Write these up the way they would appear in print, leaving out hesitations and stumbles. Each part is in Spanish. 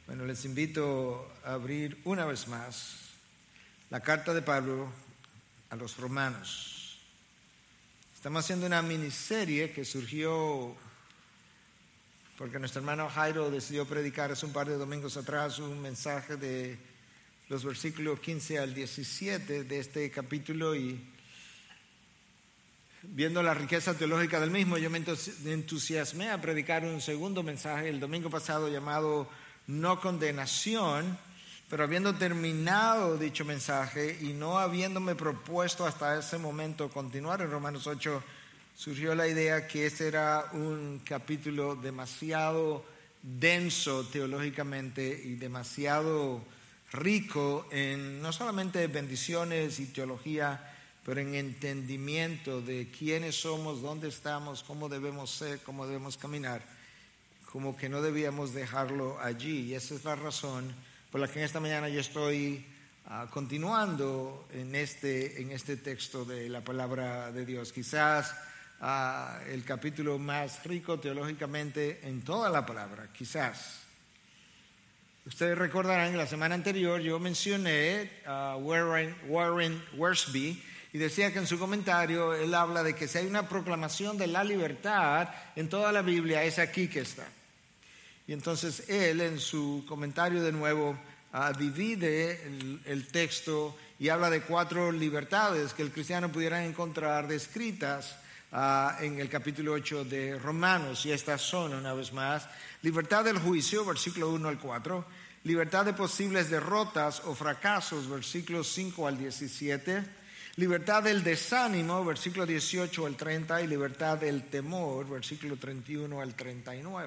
Bueno, les invito a abrir una vez más la carta de Pablo a los romanos. Estamos haciendo una miniserie que surgió porque nuestro hermano Jairo decidió predicar hace un par de domingos atrás un mensaje de los versículos 15 al 17 de este capítulo, y viendo la riqueza teológica del mismo, yo me entusiasmé a predicar un segundo mensaje el domingo pasado llamado No condenación, pero habiendo terminado dicho mensaje y no habiéndome propuesto hasta ese momento continuar en Romanos 8, surgió la idea que este era un capítulo demasiado denso teológicamente y demasiado rico en no solamente bendiciones y teología, pero en entendimiento de quiénes somos, dónde estamos, cómo debemos ser, cómo debemos caminar, como que no debíamos dejarlo allí. Y esa es la razón por la que en esta mañana yo estoy continuando en este texto de la palabra de Dios. Quizás el capítulo más rico teológicamente en toda la palabra, quizás. Ustedes recordarán que la semana anterior yo mencioné a Warren Wiersbe, y decía que en su comentario él habla de que si hay una proclamación de la libertad en toda la Biblia, es aquí que está. Y entonces él en su comentario de nuevo divide el texto y habla de 4 libertades que el cristiano pudiera encontrar descritas en el capítulo 8 de Romanos. Y estas son, una vez más: libertad del juicio, versículo 1 al 4, libertad de posibles derrotas o fracasos, versículos 5 al 17, libertad del desánimo, versículo 18 al 30, y libertad del temor, versículo 31 al 39.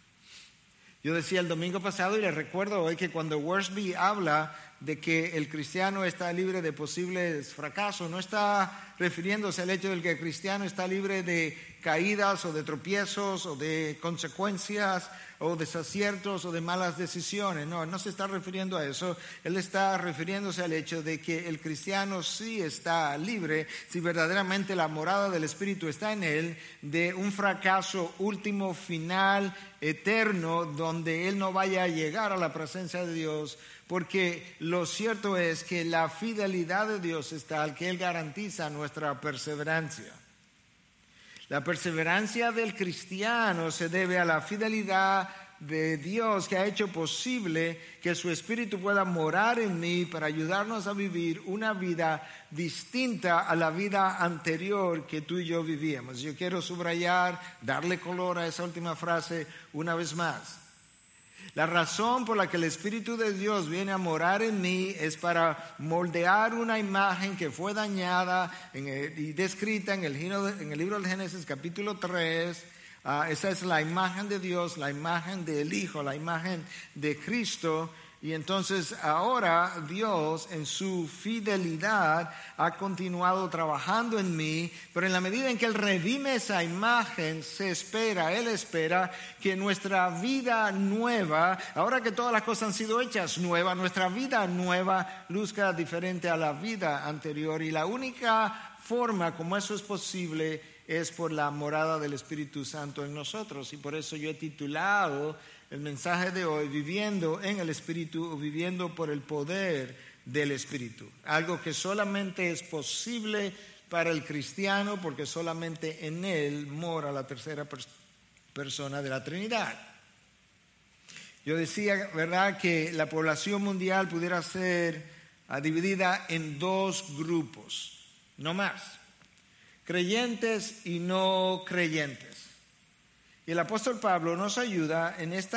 Yo decía el domingo pasado y les recuerdo hoy que cuando Wiersbe habla de que el cristiano está libre de posibles fracasos, no está refiriéndose al hecho de que el cristiano está libre de caídas o de tropiezos o de consecuencias o desaciertos o de malas decisiones. No se está refiriendo a eso. Él está refiriéndose al hecho de que el cristiano sí está libre, si verdaderamente la morada del Espíritu está en él, de un fracaso último, final, eterno, donde él no vaya a llegar a la presencia de Dios. Porque lo cierto es que la fidelidad de Dios es tal que Él garantiza nuestra perseverancia. La perseverancia del cristiano se debe a la fidelidad de Dios, que ha hecho posible que su Espíritu pueda morar en mí para ayudarnos a vivir una vida distinta a la vida anterior que tú y yo vivíamos. Yo quiero subrayar, darle color a esa última frase una vez más. La razón por la que el Espíritu de Dios viene a morar en mí es para moldear una imagen que fue dañada y descrita en el libro del Génesis capítulo 3. Esa es la imagen de Dios, la imagen del Hijo, la imagen de Cristo. Y entonces ahora Dios en su fidelidad ha continuado trabajando en mí, pero en la medida en que Él redime esa imagen, Él espera que nuestra vida nueva, ahora que todas las cosas han sido hechas nuevas, nuestra vida nueva luzca diferente a la vida anterior. Y la única forma como eso es posible es por la morada del Espíritu Santo en nosotros. Y por eso yo he titulado el mensaje de hoy, Viviendo en el Espíritu, o Viviendo por el Poder del Espíritu. Algo que solamente es posible para el cristiano porque solamente en él mora la tercera persona de la Trinidad. Yo decía, ¿verdad?, que la población mundial pudiera ser dividida en 2 grupos, no más: creyentes y no creyentes. Y el apóstol Pablo nos ayuda en este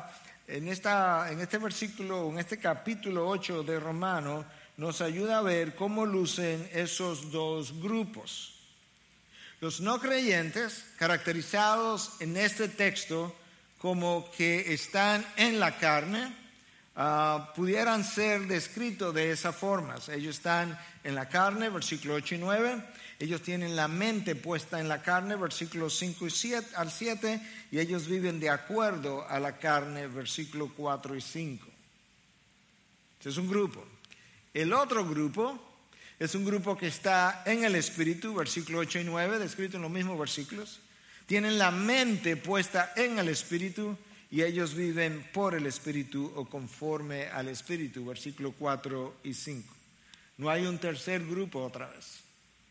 versículo, en este capítulo 8 de Romanos, nos ayuda a ver cómo lucen esos 2 grupos. Los no creyentes, caracterizados en este texto como que están en la carne, pudieran ser descritos de esa forma. O sea, ellos están en la carne, versículos 8 y 9. Ellos tienen la mente puesta en la carne, versículos 5 al 7, y ellos viven de acuerdo a la carne, versículos 4 y 5. Este es un grupo. El otro grupo es un grupo que está en el Espíritu, versículos 8 y 9, descrito en los mismos versículos. Tienen la mente puesta en el Espíritu y ellos viven por el Espíritu o conforme al Espíritu, versículos 4 y 5. No hay un tercer grupo otra vez.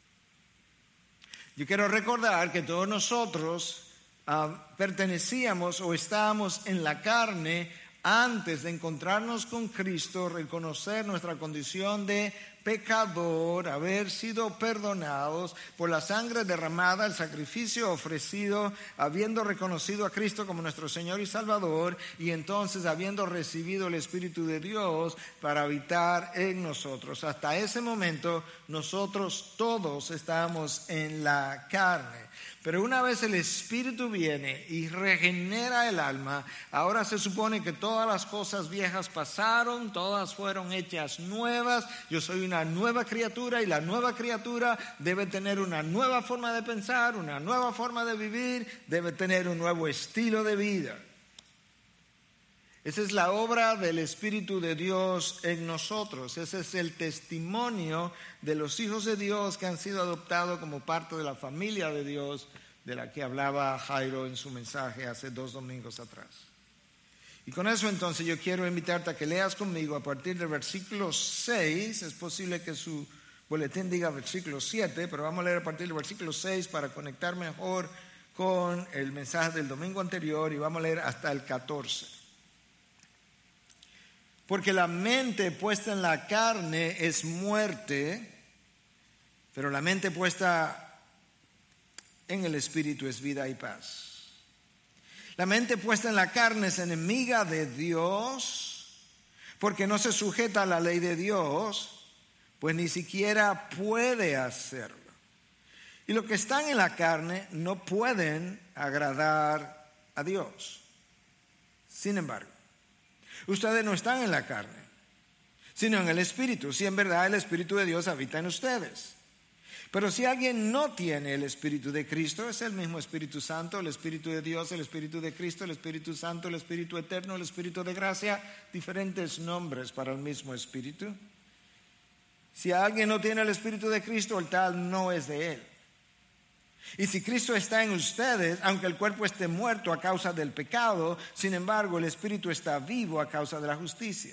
Yo quiero recordar que todos nosotros pertenecíamos o estábamos en la carne antes de encontrarnos con Cristo, reconocer nuestra condición de pecador, haber sido perdonados por la sangre derramada, el sacrificio ofrecido, habiendo reconocido a Cristo como nuestro Señor y Salvador, y entonces habiendo recibido el Espíritu de Dios para habitar en nosotros. Hasta ese momento nosotros todos estábamos en la carne. Pero una vez el Espíritu viene y regenera el alma, ahora se supone que todas las cosas viejas pasaron, todas fueron hechas nuevas. Yo soy una nueva criatura y la nueva criatura debe tener una nueva forma de pensar, una nueva forma de vivir, debe tener un nuevo estilo de vida. Esa es la obra del Espíritu de Dios en nosotros. Ese es el testimonio de los hijos de Dios que han sido adoptados como parte de la familia de Dios, de la que hablaba Jairo en su mensaje hace 2 domingos atrás. Y con eso entonces yo quiero invitarte a que leas conmigo a partir del versículo 6. Es posible que su boletín diga versículo 7, pero vamos a leer a partir del versículo 6 para conectar mejor con el mensaje del domingo anterior, y vamos a leer hasta el 14. Porque la mente puesta en la carne es muerte, pero la mente puesta en el Espíritu es vida y paz. La mente puesta en la carne es enemiga de Dios, porque no se sujeta a la ley de Dios, pues ni siquiera puede hacerlo. Y los que están en la carne no pueden agradar a Dios. Sin embargo, ustedes no están en la carne, sino en el Espíritu, si en verdad el Espíritu de Dios habita en ustedes. Pero si alguien no tiene el Espíritu de Cristo, es el mismo Espíritu Santo, el Espíritu de Dios, el Espíritu de Cristo, el Espíritu Santo, el Espíritu Eterno, el Espíritu de gracia, diferentes nombres para el mismo Espíritu. Si alguien no tiene el Espíritu de Cristo, el tal no es de él. Y si Cristo está en ustedes, aunque el cuerpo esté muerto a causa del pecado, sin embargo el Espíritu está vivo a causa de la justicia.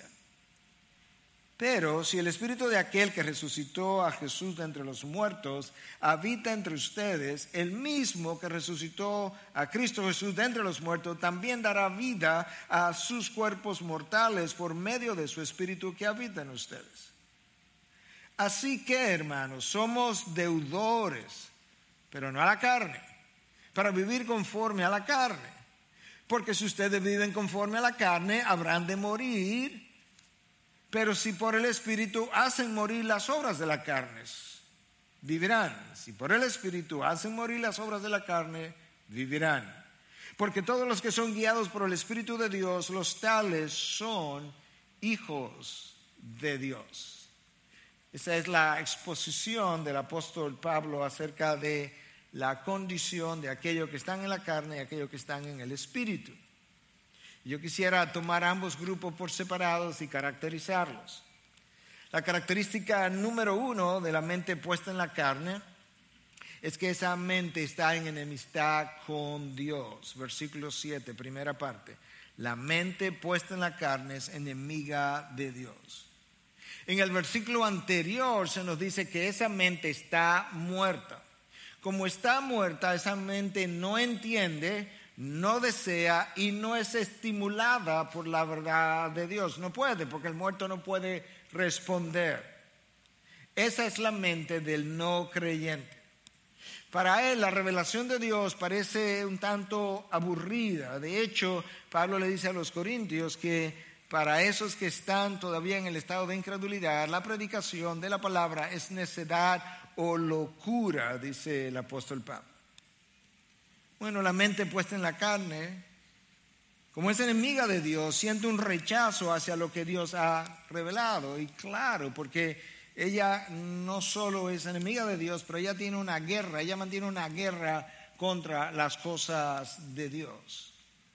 Pero si el Espíritu de aquel que resucitó a Jesús de entre los muertos habita entre ustedes, el mismo que resucitó a Cristo Jesús de entre los muertos también dará vida a sus cuerpos mortales por medio de su Espíritu que habita en ustedes. Así que, hermanos, somos deudores, pero no a la carne, para vivir conforme a la carne. Porque si ustedes viven conforme a la carne, habrán de morir. Pero si por el Espíritu hacen morir las obras de la carne, vivirán. Si por el Espíritu hacen morir las obras de la carne, vivirán. Porque todos los que son guiados por el Espíritu de Dios, los tales son hijos de Dios. Esa es la exposición del apóstol Pablo acerca de la condición de aquellos que están en la carne y aquellos que están en el Espíritu. Yo quisiera tomar ambos grupos por separados y caracterizarlos. La característica número 1 de la mente puesta en la carne es que esa mente está en enemistad con Dios. Versículo 7, primera parte. La mente puesta en la carne es enemiga de Dios. En el versículo anterior se nos dice que esa mente está muerta. Como está muerta, esa mente no entiende, no desea y no es estimulada por la verdad de Dios. No puede, porque el muerto no puede responder. Esa es la mente del no creyente. Para él la revelación de Dios parece un tanto aburrida. De hecho, Pablo le dice a los corintios que para esos que están todavía en el estado de incredulidad, la predicación de la palabra es necedad o locura, dice el apóstol Pablo. Bueno, la mente puesta en la carne, como es enemiga de Dios, siente un rechazo hacia lo que Dios ha revelado. Y claro, porque ella no solo es enemiga de Dios, pero ella tiene una guerra, ella mantiene una guerra contra las cosas de Dios.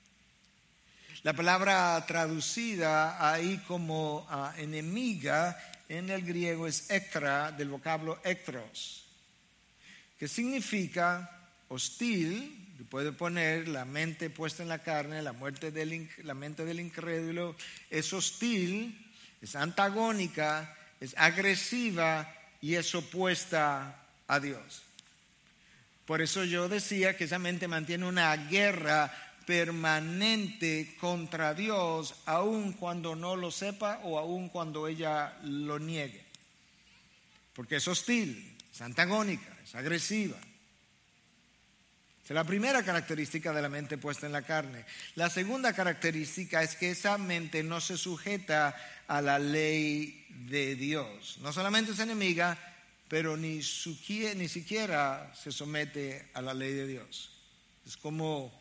La palabra traducida ahí como enemiga en el griego es ektra, del vocablo ektros, que significa hostil. Puede poner la mente puesta en la carne, la mente del incrédulo, es hostil, es antagónica, es agresiva y es opuesta a Dios. Por eso yo decía que esa mente mantiene una guerra permanente contra Dios, aun cuando no lo sepa o aun cuando ella lo niegue. Porque es hostil, es antagónica, es agresiva. Esa es la primera característica de la mente puesta en la carne. La segunda característica es que esa mente no se sujeta a la ley de Dios. No solamente es enemiga, pero ni siquiera se somete a la ley de Dios. Es como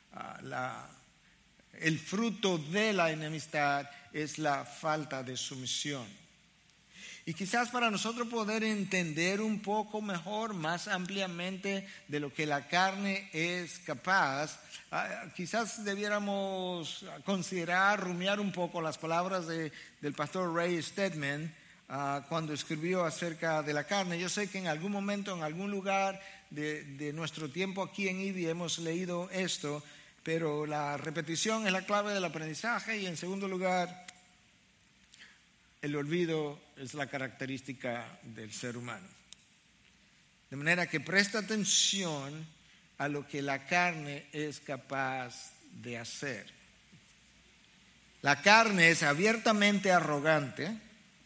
el fruto de la enemistad es la falta de sumisión. Y quizás para nosotros poder entender un poco mejor, más ampliamente de lo que la carne es capaz, quizás debiéramos considerar, rumiar un poco las palabras del pastor Ray Stedman cuando escribió acerca de la carne. Yo sé que en algún momento, en algún lugar de nuestro tiempo aquí en IBI hemos leído esto, pero la repetición es la clave del aprendizaje y en segundo lugar, el olvido es la característica del ser humano. De manera que presta atención a lo que la carne es capaz de hacer. La carne es abiertamente arrogante,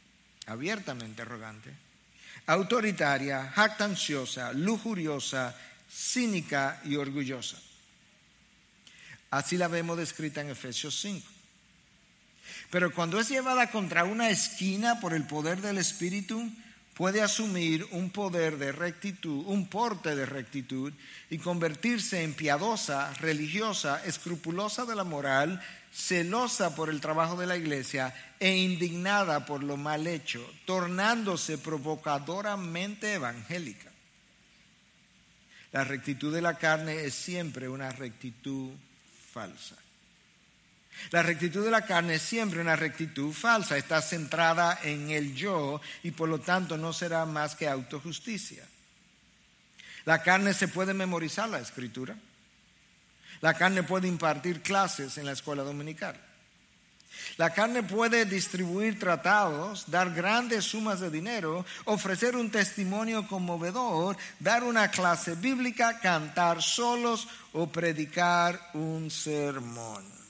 autoritaria, jactanciosa, lujuriosa, cínica y orgullosa. Así la vemos descrita en Efesios 5. Pero cuando es llevada contra una esquina por el poder del Espíritu, puede asumir un poder de rectitud, un porte de rectitud y convertirse en piadosa, religiosa, escrupulosa de la moral, celosa por el trabajo de la iglesia e indignada por lo mal hecho, tornándose provocadoramente evangélica. La rectitud de la carne es siempre una rectitud falsa. La rectitud de la carne es siempre una rectitud falsa, está centrada en el yo y por lo tanto no será más que autojusticia. La carne se puede memorizar la escritura. La carne puede impartir clases en la escuela dominical. La carne puede distribuir tratados, dar grandes sumas de dinero, ofrecer un testimonio conmovedor, dar una clase bíblica, cantar solos o predicar un sermón.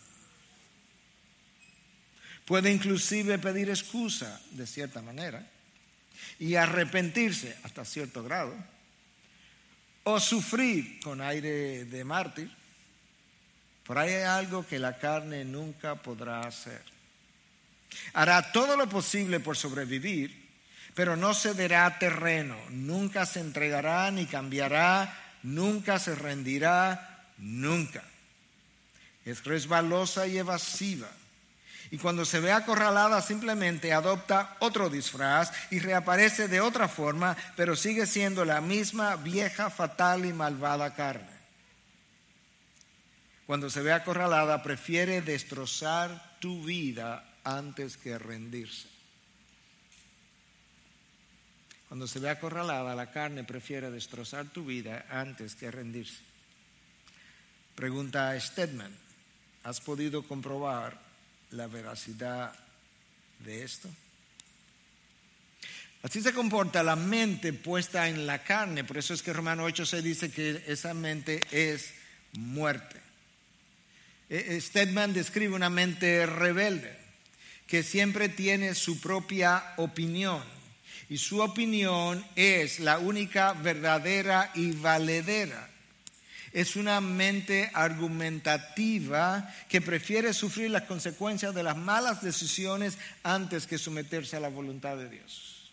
Puede inclusive pedir excusa de cierta manera y arrepentirse hasta cierto grado o sufrir con aire de mártir. Por ahí hay algo que la carne nunca podrá hacer. Hará todo lo posible por sobrevivir, pero no cederá terreno, nunca se entregará ni cambiará, nunca se rendirá, nunca. Es resbalosa y evasiva. Y cuando se ve acorralada simplemente adopta otro disfraz y reaparece de otra forma, pero sigue siendo la misma vieja, fatal y malvada carne. Cuando se ve acorralada prefiere destrozar tu vida antes que rendirse. Cuando se ve acorralada, la carne prefiere destrozar tu vida antes que rendirse. Pregunta a Stedman, ¿has podido comprobar la veracidad de esto? Así se comporta la mente puesta en la carne. Por eso es que Romanos 8:6 dice que esa mente es muerte. Stedman describe una mente rebelde que siempre tiene su propia opinión y su opinión es la única verdadera y valedera. Es una mente argumentativa que prefiere sufrir las consecuencias de las malas decisiones antes que someterse a la voluntad de Dios.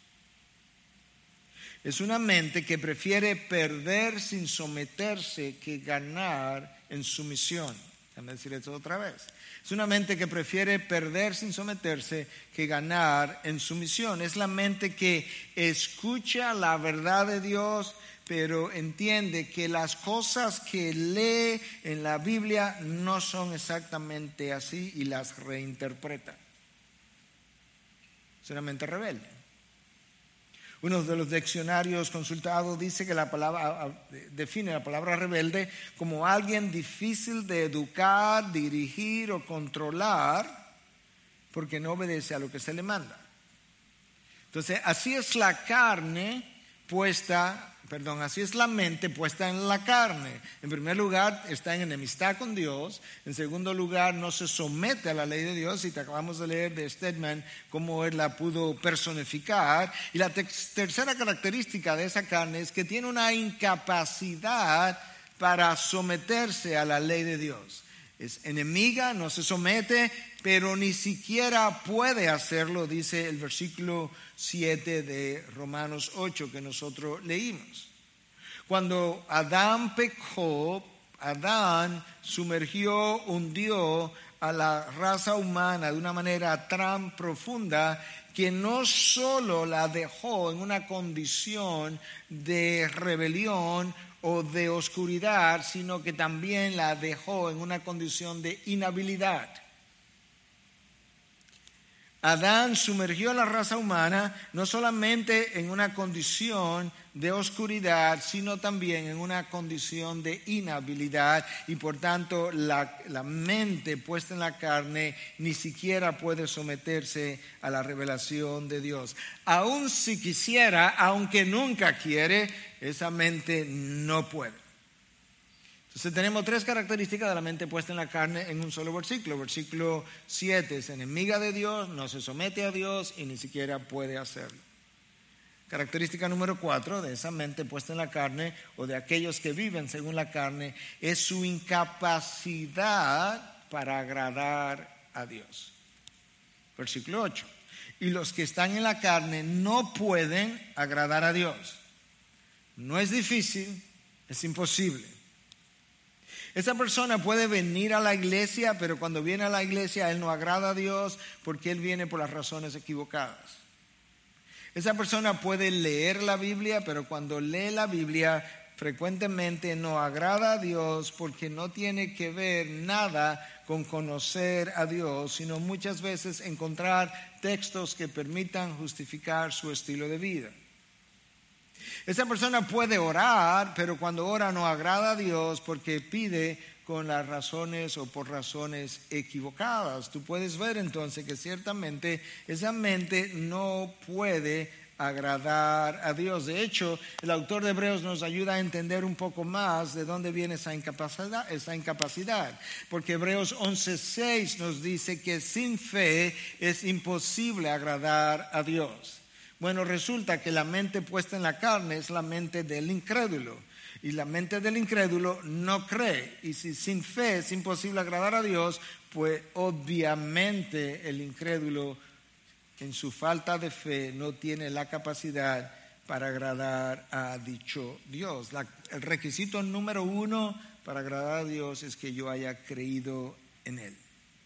Es una mente que prefiere perder sin someterse que ganar en sumisión. Déjame decir esto otra vez. Es una mente que prefiere perder sin someterse que ganar en sumisión. Es la mente que escucha la verdad de Dios, pero entiende que las cosas que lee en la Biblia no son exactamente así y las reinterpreta. Es una mente rebelde. Uno de los diccionarios consultados dice que define la palabra rebelde como alguien difícil de educar, dirigir o controlar porque no obedece a lo que se le manda. Entonces, así es la mente puesta en la carne. En primer lugar, está en enemistad con Dios. En segundo lugar, no se somete a la ley de Dios. Y te acabamos de leer de Stedman cómo él la pudo personificar. Y la tercera característica de esa carne es que tiene una incapacidad para someterse a la ley de Dios. Es enemiga, no se somete, pero ni siquiera puede hacerlo, dice el versículo 7 de Romanos 8 que nosotros leímos. Cuando Adán pecó, Adán hundió a la raza humana de una manera tan profunda que no solo la dejó en una condición de rebelión o de oscuridad, sino que también la dejó en una condición de inhabilidad. Adán sumergió a la raza humana no solamente en una condición de oscuridad, sino también en una condición de inhabilidad, y por tanto la mente puesta en la carne ni siquiera puede someterse a la revelación de Dios. Aun si quisiera, aunque nunca quiere, esa mente no puede. Entonces tenemos tres características de la mente puesta en la carne en un solo versículo. Versículo 7 es enemiga de Dios, no se somete a Dios y ni siquiera puede hacerlo. Característica número 4 de esa mente puesta en la carne o de aquellos que viven según la carne es su incapacidad para agradar a Dios. Versículo 8. Y los que están en la carne no pueden agradar a Dios. No es difícil, es imposible. Esa persona puede venir a la iglesia, pero cuando viene a la iglesia él no agrada a Dios porque él viene por las razones equivocadas. Esa persona puede leer la Biblia, pero cuando lee la Biblia frecuentemente no agrada a Dios porque no tiene que ver nada con conocer a Dios, sino muchas veces encontrar textos que permitan justificar su estilo de vida. Esa persona puede orar, pero cuando ora no agrada a Dios porque pide con las razones o por razones equivocadas. Tú puedes ver entonces que ciertamente esa mente no puede agradar a Dios. De hecho, el autor de Hebreos nos ayuda a entender un poco más de dónde viene esa incapacidad. Porque Hebreos 11:6 nos dice que sin fe es imposible agradar a Dios. Bueno, resulta que la mente puesta en la carne es la mente del incrédulo. Y la mente del incrédulo no cree. Y si sin fe es imposible agradar a Dios, pues obviamente el incrédulo en su falta de fe no tiene la capacidad para agradar a dicho Dios. El requisito número 1 para agradar a Dios es que yo haya creído en Él.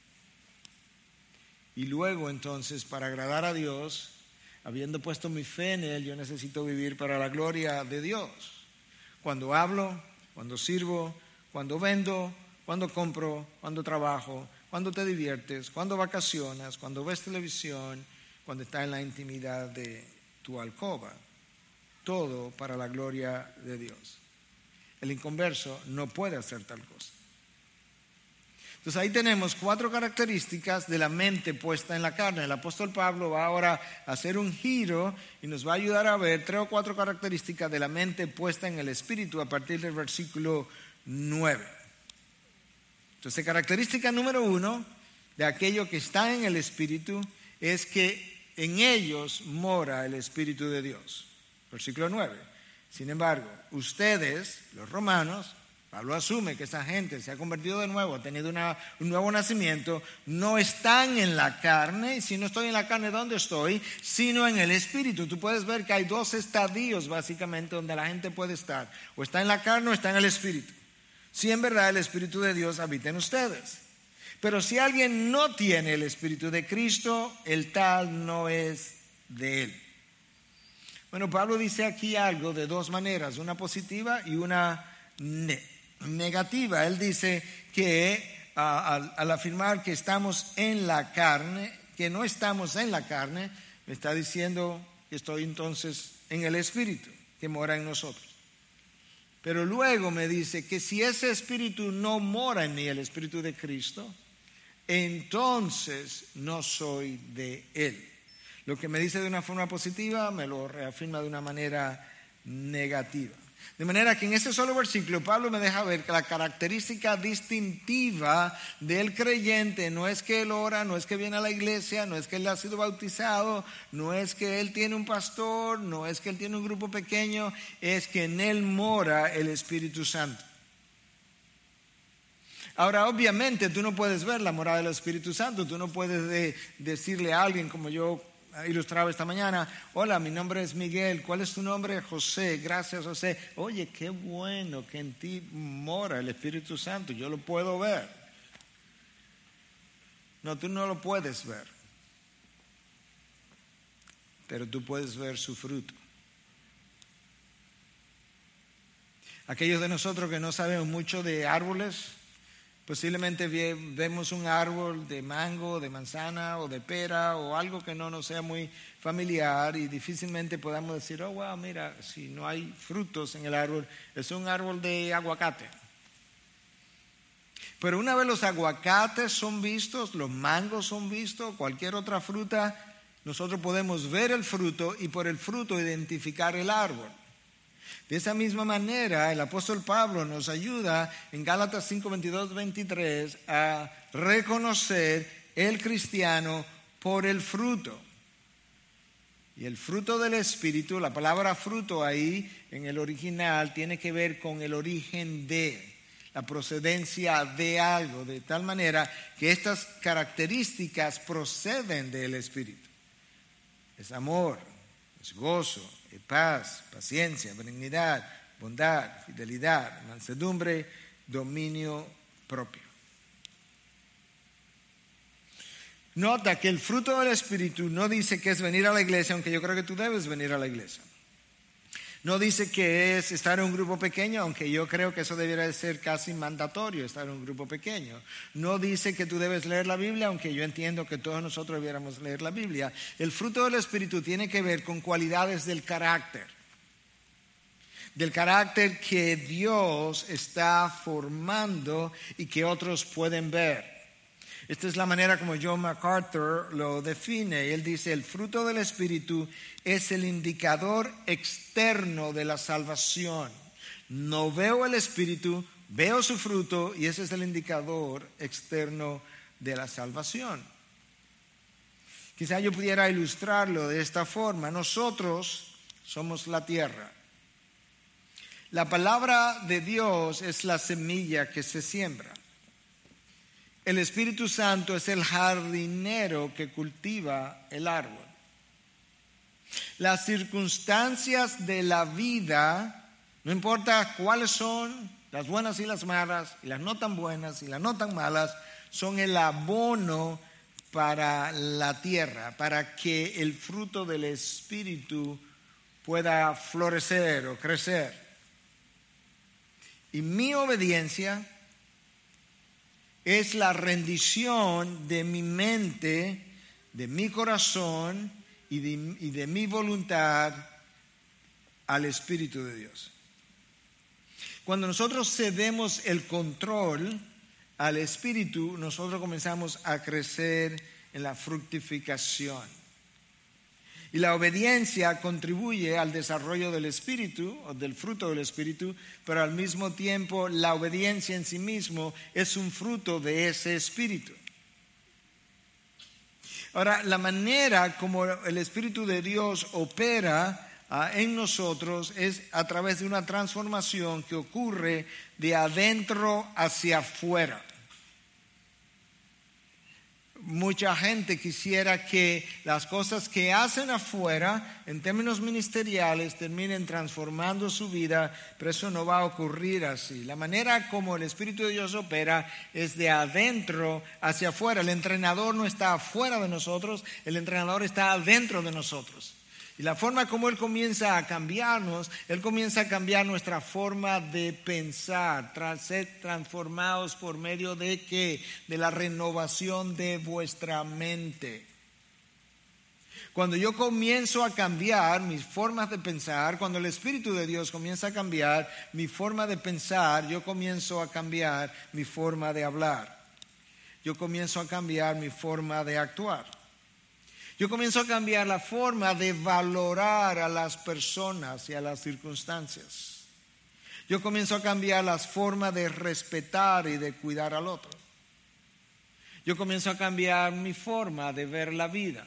Y luego entonces, para agradar a Dios, habiendo puesto mi fe en Él, yo necesito vivir para la gloria de Dios. Cuando hablo, cuando sirvo, cuando vendo, cuando compro, cuando trabajo, cuando te diviertes, cuando vacacionas, cuando ves televisión, cuando estás en la intimidad de tu alcoba. Todo para la gloria de Dios. El inconverso no puede hacer tal cosa. Entonces ahí tenemos 4 características de la mente puesta en la carne. El apóstol Pablo va ahora a hacer un giro y nos va a ayudar a ver 3 o 4 características de la mente puesta en el espíritu a partir del versículo 9. Entonces, característica número 1 de aquello que está en el espíritu es que en ellos mora el Espíritu de Dios. Versículo 9. Sin embargo, ustedes, los romanos, Pablo asume que esa gente se ha convertido de nuevo, ha tenido un nuevo nacimiento, no están en la carne, y si no estoy en la carne, ¿dónde estoy? Sino en el Espíritu. Tú puedes ver que hay 2 estadios básicamente donde la gente puede estar, o está en la carne o está en el Espíritu. Si en verdad el Espíritu de Dios habita en ustedes. Pero si alguien no tiene el Espíritu de Cristo, el tal no es de Él. Bueno, Pablo dice aquí algo de 2 maneras, una positiva y una negativa. Él dice que al afirmar que estamos en la carne, que no estamos en la carne, me está diciendo que estoy entonces en el Espíritu que mora en nosotros. Pero luego me dice que si ese Espíritu no mora en mí, el Espíritu de Cristo, entonces no soy de Él. Lo que me dice de una forma positiva me lo reafirma de una manera negativa. De manera que en ese solo versículo Pablo me deja ver que la característica distintiva del creyente no es que él ora, no es que viene a la iglesia, no es que él ha sido bautizado, no es que él tiene un pastor, no es que él tiene un grupo pequeño, es que en él mora el Espíritu Santo. Ahora, obviamente tú no puedes ver la morada del Espíritu Santo, tú no puedes decirle a alguien como yo ilustraba esta mañana: hola, mi nombre es Miguel, ¿cuál es tu nombre? José, gracias José. Oye, qué bueno que en ti mora el Espíritu Santo, yo lo puedo ver. No, tú no lo puedes ver, pero tú puedes ver su fruto. Aquellos de nosotros que no sabemos mucho de árboles, posiblemente vemos un árbol de mango, de manzana o de pera o algo que no nos sea muy familiar y difícilmente podamos decir: oh, wow, mira, si no hay frutos en el árbol, es un árbol de aguacate. Pero una vez los aguacates son vistos, los mangos son vistos, cualquier otra fruta, nosotros podemos ver el fruto y por el fruto identificar el árbol. De esa misma manera, el apóstol Pablo nos ayuda en Gálatas 5, 22, 23 a reconocer el cristiano por el fruto. Y el fruto del Espíritu, la palabra fruto ahí en el original tiene que ver con el origen de, la procedencia de algo, de tal manera que estas características proceden del Espíritu. Es amor, es gozo, es paz, paciencia, benignidad, bondad, fidelidad, mansedumbre, dominio propio. Nota que el fruto del Espíritu no dice que es venir a la iglesia, aunque yo creo que tú debes venir a la iglesia. No dice que es estar en un grupo pequeño, aunque yo creo que eso debería de ser casi mandatorio, estar en un grupo pequeño. No dice que tú debes leer la Biblia, aunque yo entiendo que todos nosotros debiéramos leer la Biblia. El fruto del Espíritu tiene que ver con cualidades del carácter que Dios está formando y que otros pueden ver. Esta es la manera como John MacArthur lo define. Él dice: el fruto del Espíritu es el indicador externo de la salvación. No veo el Espíritu, veo su fruto y ese es el indicador externo de la salvación. Quizá yo pudiera ilustrarlo de esta forma. Nosotros somos la tierra. La palabra de Dios es la semilla que se siembra. El Espíritu Santo es el jardinero que cultiva el árbol. Las circunstancias de la vida, no importa cuáles son, las buenas y las malas, y las no tan buenas y las no tan malas, son el abono para la tierra, para que el fruto del Espíritu pueda florecer o crecer. Y mi obediencia es la rendición de mi mente, de mi corazón y de mi voluntad al Espíritu de Dios. Cuando nosotros cedemos el control al Espíritu, nosotros comenzamos a crecer en la fructificación. Y la obediencia contribuye al desarrollo del Espíritu, o del fruto del Espíritu, pero al mismo tiempo la obediencia en sí mismo es un fruto de ese Espíritu. Ahora, la manera como el Espíritu de Dios opera en nosotros es a través de una transformación que ocurre de adentro hacia afuera. Mucha gente quisiera que las cosas que hacen afuera, en términos ministeriales, terminen transformando su vida, pero eso no va a ocurrir así. La manera como el Espíritu de Dios opera es de adentro hacia afuera. El entrenador no está afuera de nosotros, el entrenador está adentro de nosotros. Y la forma como Él comienza a cambiarnos, Él comienza a cambiar nuestra forma de pensar, tras ser transformados por medio de ¿qué? De la renovación de vuestra mente. Cuando yo comienzo a cambiar mis formas de pensar, cuando el Espíritu de Dios comienza a cambiar mi forma de pensar, yo comienzo a cambiar mi forma de hablar. Yo comienzo a cambiar mi forma de actuar. Yo comienzo a cambiar la forma de valorar a las personas y a las circunstancias. Yo comienzo a cambiar las formas de respetar y de cuidar al otro. Yo comienzo a cambiar mi forma de ver la vida.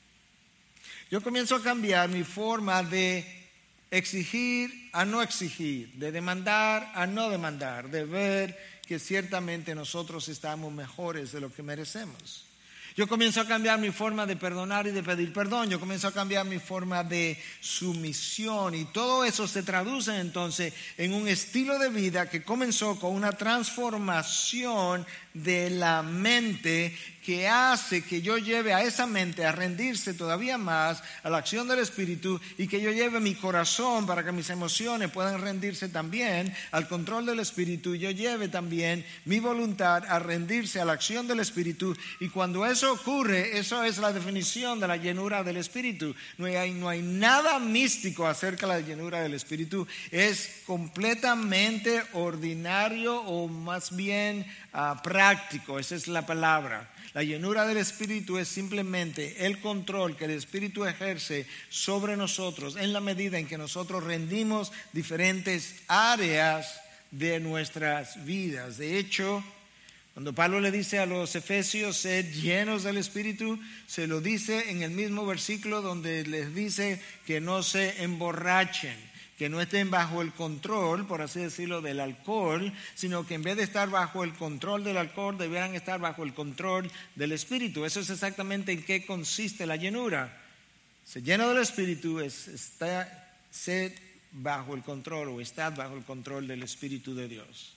Yo comienzo a cambiar mi forma de exigir a no exigir, de demandar a no demandar, de ver que ciertamente nosotros estamos mejores de lo que merecemos. Yo comienzo a cambiar mi forma de perdonar y de pedir perdón. Yo comienzo a cambiar mi forma de sumisión. Y todo eso se traduce entonces en un estilo de vida que comenzó con una transformación de la mente que hace que yo lleve a esa mente a rendirse todavía más a la acción del Espíritu y que yo lleve mi corazón para que mis emociones puedan rendirse también al control del Espíritu y yo lleve también mi voluntad a rendirse a la acción del Espíritu. Y cuando eso ocurre, eso es la definición de la llenura del Espíritu. No hay nada místico acerca de la llenura del Espíritu. Es completamente ordinario o más bien práctico. Esa es la palabra. La llenura del Espíritu es simplemente el control que el Espíritu ejerce sobre nosotros en la medida en que nosotros rendimos diferentes áreas de nuestras vidas. De hecho, cuando Pablo le dice a los efesios, sed llenos del Espíritu, se lo dice en el mismo versículo donde les dice que no se emborrachen, que no estén bajo el control, por así decirlo, del alcohol, sino que en vez de estar bajo el control del alcohol, debieran estar bajo el control del Espíritu. Eso es exactamente en qué consiste la llenura. Ser lleno del Espíritu es ser bajo el control o estar bajo el control del Espíritu de Dios.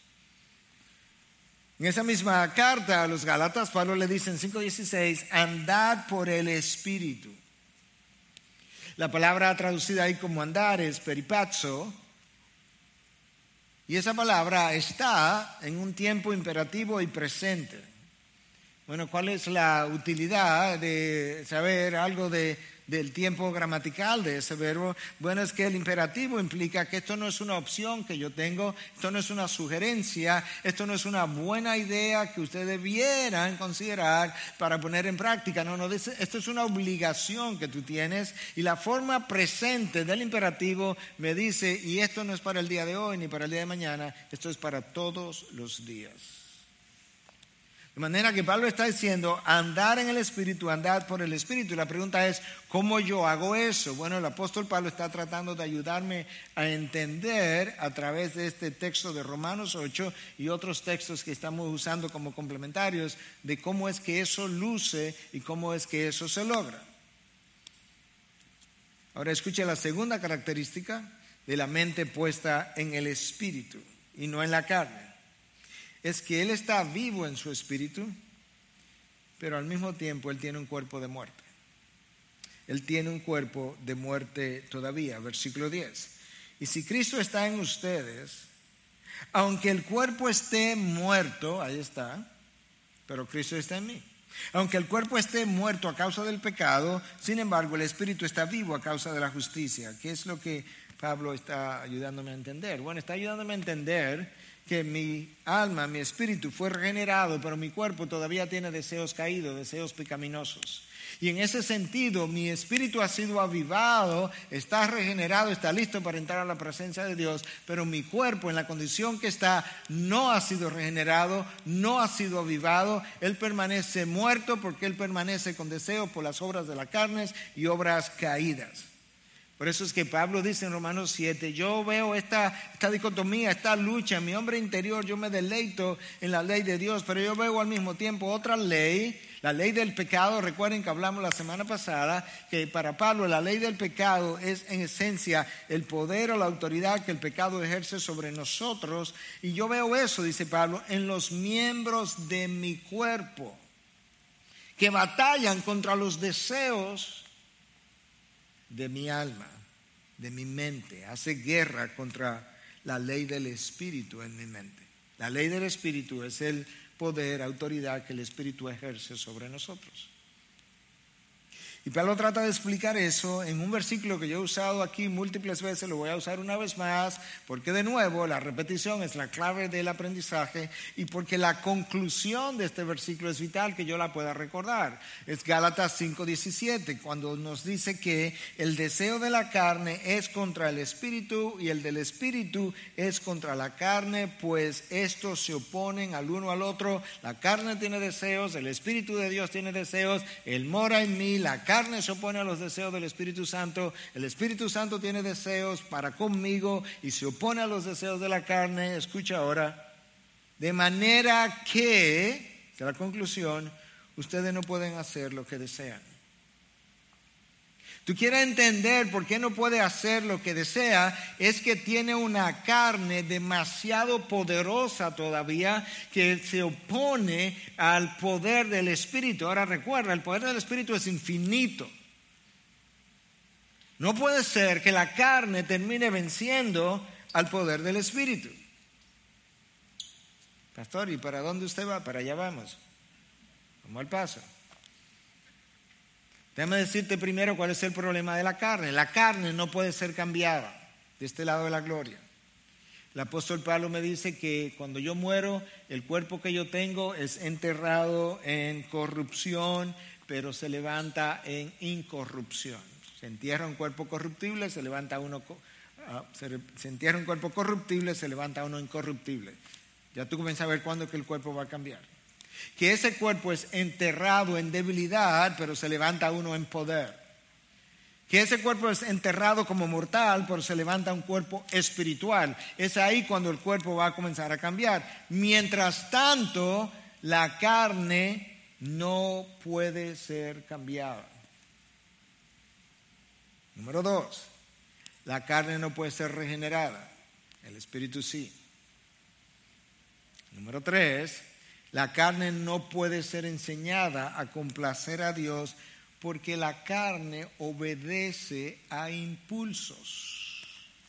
En esa misma carta a los Gálatas, Pablo le dice en 5:16, andad por el Espíritu. La palabra traducida ahí como andar es peripazo. Y esa palabra está en un tiempo imperativo y presente. Bueno, ¿cuál es la utilidad de saber algo del tiempo gramatical de ese verbo? Bueno, es que el imperativo implica que esto no es una opción que yo tengo, esto no es una sugerencia, esto no es una buena idea que ustedes debieran considerar para poner en práctica. No, esto es una obligación que tú tienes y la forma presente del imperativo me dice, y esto no es para el día de hoy ni para el día de mañana, esto es para todos los días. De manera que Pablo está diciendo, andar en el Espíritu, andar por el Espíritu. Y la pregunta es, ¿cómo yo hago eso? Bueno, el apóstol Pablo está tratando de ayudarme a entender a través de este texto de Romanos 8 y otros textos que estamos usando como complementarios de cómo es que eso luce y cómo es que eso se logra. Ahora escuche la segunda característica de la mente puesta en el Espíritu y no en la carne. Es que Él está vivo en su espíritu, pero al mismo tiempo Él tiene un cuerpo de muerte. Él tiene un cuerpo de muerte todavía. Versículo 10. Y si Cristo está en ustedes, aunque el cuerpo esté muerto, ahí está, pero Cristo está en mí. Aunque el cuerpo esté muerto a causa del pecado, sin embargo el espíritu está vivo a causa de la justicia. ¿Qué es lo que Pablo está ayudándome a entender? Bueno, está ayudándome a entender que mi alma, mi espíritu fue regenerado, pero mi cuerpo todavía tiene deseos caídos, deseos pecaminosos. Y en ese sentido, mi espíritu ha sido avivado, está regenerado, está listo para entrar a la presencia de Dios, pero mi cuerpo en la condición que está no ha sido regenerado, no ha sido avivado. Él permanece muerto porque él permanece con deseos por las obras de la carne y obras caídas. Por eso es que Pablo dice en Romanos 7, yo veo esta dicotomía, esta lucha en mi hombre interior, yo me deleito en la ley de Dios, pero yo veo al mismo tiempo otra ley, la ley del pecado. Recuerden que hablamos la semana pasada que para Pablo la ley del pecado es en esencia el poder o la autoridad que el pecado ejerce sobre nosotros. Y yo veo eso, dice Pablo, en los miembros de mi cuerpo que batallan contra los deseos de mi alma, de mi mente, hace guerra contra la ley del Espíritu en mi mente. La ley del Espíritu es el poder, autoridad que el Espíritu ejerce sobre nosotros. Y Pablo trata de explicar eso en un versículo que yo he usado aquí múltiples veces, lo voy a usar una vez más, porque de nuevo la repetición es la clave del aprendizaje y porque la conclusión de este versículo es vital que yo la pueda recordar. Es Gálatas 5:17, cuando nos dice que el deseo de la carne es contra el espíritu y el del espíritu es contra la carne, pues estos se oponen al uno al otro. La carne tiene deseos, el espíritu de Dios tiene deseos, Él mora en mí, la carne se opone a los deseos del Espíritu Santo, el Espíritu Santo tiene deseos para conmigo y se opone a los deseos de la carne. Escucha ahora, de manera que, de la conclusión, ustedes no pueden hacer lo que desean. Tú quieres entender por qué no puede hacer lo que desea, es que tiene una carne demasiado poderosa todavía que se opone al poder del Espíritu. Ahora recuerda, el poder del Espíritu es infinito. No puede ser que la carne termine venciendo al poder del Espíritu. Pastor, ¿y para dónde usted va? Para allá vamos. Vamos al paso. Déjame decirte primero cuál es el problema de la carne. La carne no puede ser cambiada de este lado de la gloria. El apóstol Pablo me dice que cuando yo muero, el cuerpo que yo tengo es enterrado en corrupción, pero se levanta en incorrupción. Se entierra un cuerpo corruptible, se levanta uno, se entierra un cuerpo corruptible, se levanta uno incorruptible. Ya tú comienzas a ver cuándo es que el cuerpo va a cambiar. Que ese cuerpo es enterrado en debilidad, pero se levanta uno en poder. Que ese cuerpo es enterrado como mortal, pero se levanta un cuerpo espiritual. Es ahí cuando el cuerpo va a comenzar a cambiar. Mientras tanto, la carne no puede ser cambiada. Número 2, la carne no puede ser regenerada. El espíritu sí. Número 3, la carne no puede ser enseñada a complacer a Dios porque la carne obedece a impulsos.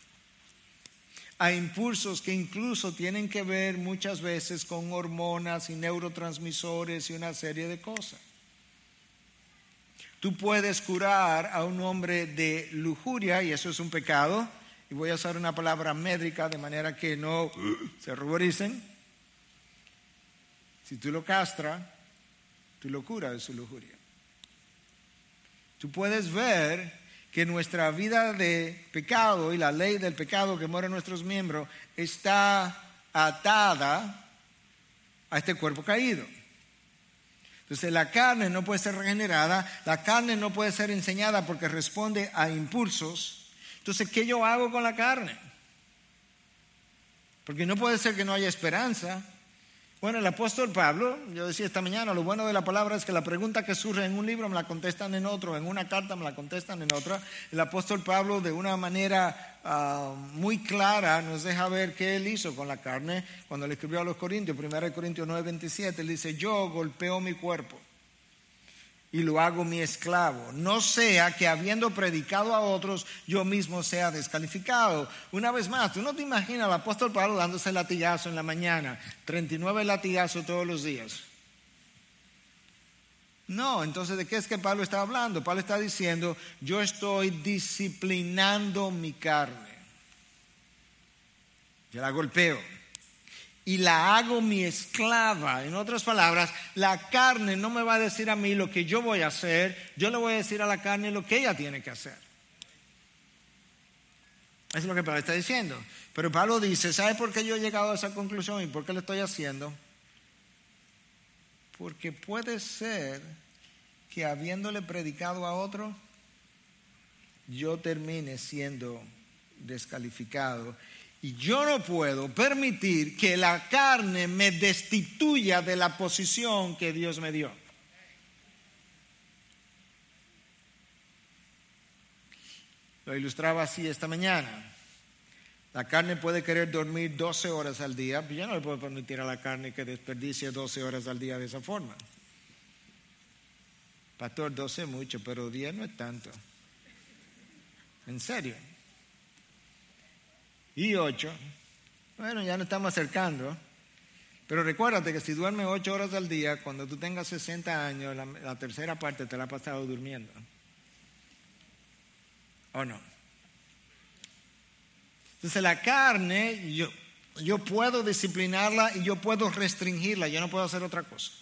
A impulsos que incluso tienen que ver muchas veces con hormonas y neurotransmisores y una serie de cosas. Tú puedes curar a un hombre de lujuria y eso es un pecado. Y voy a usar una palabra médica de manera que no se ruboricen. Si tú lo castras, tú lo curas de su lujuria. Tú puedes ver que nuestra vida de pecado y la ley del pecado que mora en nuestros miembros está atada a este cuerpo caído. Entonces la carne no puede ser regenerada, la carne no puede ser enseñada porque responde a impulsos. Entonces, ¿qué yo hago con la carne? Porque no puede ser que no haya esperanza. Bueno, el apóstol Pablo, yo decía esta mañana, lo bueno de la palabra es que la pregunta que surge en un libro me la contestan en otro, en una carta me la contestan en otra. El apóstol Pablo de una manera muy clara nos deja ver qué él hizo con la carne cuando le escribió a los Corintios, 1 Corintios 9:27, él dice, yo golpeo mi cuerpo y lo hago mi esclavo, no sea que habiendo predicado a otros, yo mismo sea descalificado. Una vez más, tú no te imaginas al apóstol Pablo dándose latigazo en la mañana, 39 latigazos todos los días. No, entonces ¿de qué es que Pablo está hablando? Pablo está diciendo, yo estoy disciplinando mi carne. Yo la golpeo y la hago mi esclava. En otras palabras, la carne no me va a decir a mí lo que yo voy a hacer, yo le voy a decir a la carne lo que ella tiene que hacer. Eso es lo que Pablo está diciendo. Pero Pablo dice, ¿sabe por qué yo he llegado a esa conclusión y por qué lo estoy haciendo? Porque puede ser que habiéndole predicado a otro, yo termine siendo descalificado. Y yo no puedo permitir que la carne me destituya de la posición que Dios me dio. Lo ilustraba así esta mañana. La carne puede querer dormir 12 horas al día, pero yo no le puedo permitir a la carne que desperdicie 12 horas al día de esa forma. Pastor, 12 es mucho, pero 10 no es tanto. En serio. Y 8, bueno, ya nos estamos acercando, pero recuérdate que si duermes 8 horas al día, cuando tú tengas 60 años, la tercera parte te la has pasado durmiendo. ¿O no? Entonces la carne, yo puedo disciplinarla y yo puedo restringirla, yo no puedo hacer otra cosa.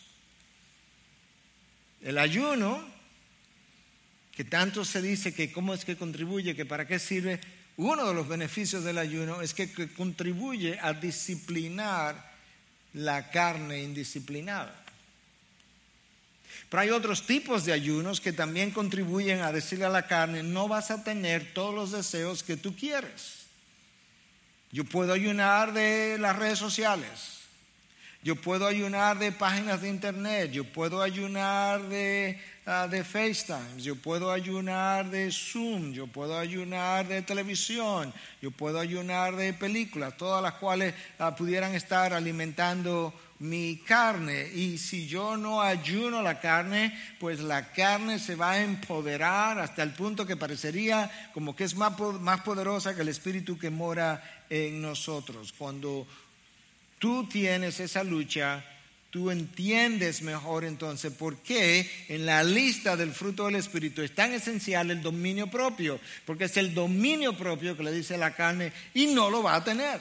El ayuno, que tanto se dice que cómo es que contribuye, que para qué sirve, uno de los beneficios del ayuno es que contribuye a disciplinar la carne indisciplinada. Pero hay otros tipos de ayunos que también contribuyen a decirle a la carne, no vas a tener todos los deseos que tú quieres. Yo puedo ayunar de las redes sociales, yo puedo ayunar de páginas de internet, yo puedo ayunar de FaceTime, yo puedo ayunar de Zoom, yo puedo ayunar de televisión, yo puedo ayunar de películas, todas las cuales pudieran estar alimentando mi carne. Y si yo no ayuno la carne, pues la carne se va a empoderar hasta el punto que parecería como que es más poderosa que el espíritu que mora en nosotros. Cuando tú tienes esa lucha, tú entiendes mejor entonces por qué en la lista del fruto del espíritu es tan esencial el dominio propio, porque es el dominio propio que le dice a la carne y no lo va a tener.